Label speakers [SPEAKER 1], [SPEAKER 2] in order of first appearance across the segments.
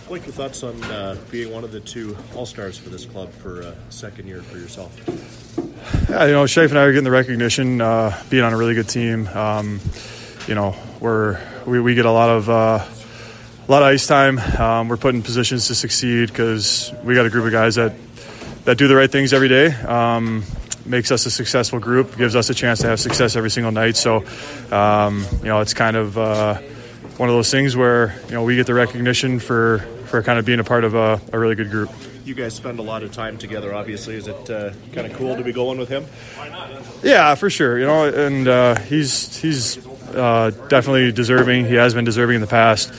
[SPEAKER 1] Blake, your thoughts on being one of the two All-Stars for this club for a second year for yourself?
[SPEAKER 2] Yeah, Shafe and I are getting the recognition, being on a really good team. We get a lot of ice time. We're put in positions to succeed because we got a group of guys that do the right things every day. Makes us a successful group, gives us a chance to have success every single night. So, it's kind of one of those things where, we get the recognition for kind of being a part of a really good group.
[SPEAKER 1] You guys spend a lot of time together, obviously. Is it kind of cool to be going with him?
[SPEAKER 2] Yeah, for sure. And he's definitely deserving. He has been deserving in the past.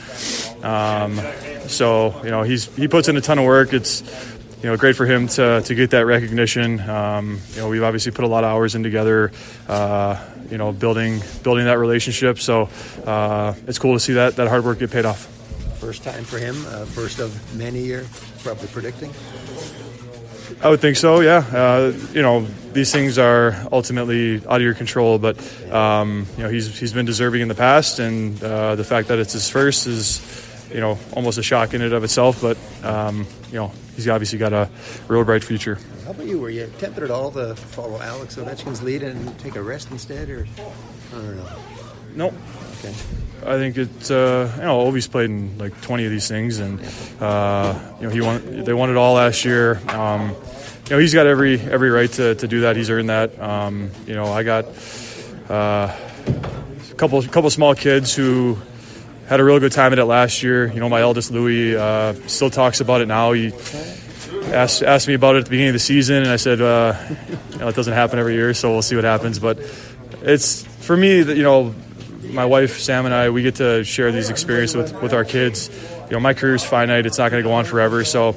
[SPEAKER 2] He puts in a ton of work. It's great for him to get that recognition. We've obviously put a lot of hours in together, building that relationship. So it's cool to see that hard work get paid off.
[SPEAKER 3] First time for him, first of many you're probably predicting?
[SPEAKER 2] I would think so, yeah. These things are ultimately out of your control, but he's been deserving in the past, and the fact that it's his first is almost a shock in and of itself, but he's obviously got a real bright future.
[SPEAKER 3] How about you? Were you tempted at all to follow Alex Ovechkin's lead and take a rest instead, or I don't know?
[SPEAKER 2] Nope.
[SPEAKER 3] Okay.
[SPEAKER 2] I think it's Ovi's played in like 20 of these things, and they won it all last year. He's got every right to do that. He's earned that. I got a couple small kids who had a real good time at it last year. My eldest Louis still talks about it now. He asked me about it at the beginning of the season, and I said, it doesn't happen every year, so we'll see what happens. But it's for me that my wife Sam and I, we get to share these experiences with our kids. My career's finite; it's not going to go on forever. So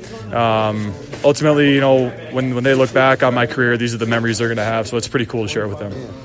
[SPEAKER 2] ultimately, when they look back on my career, these are the memories they're going to have. So it's pretty cool to share with them.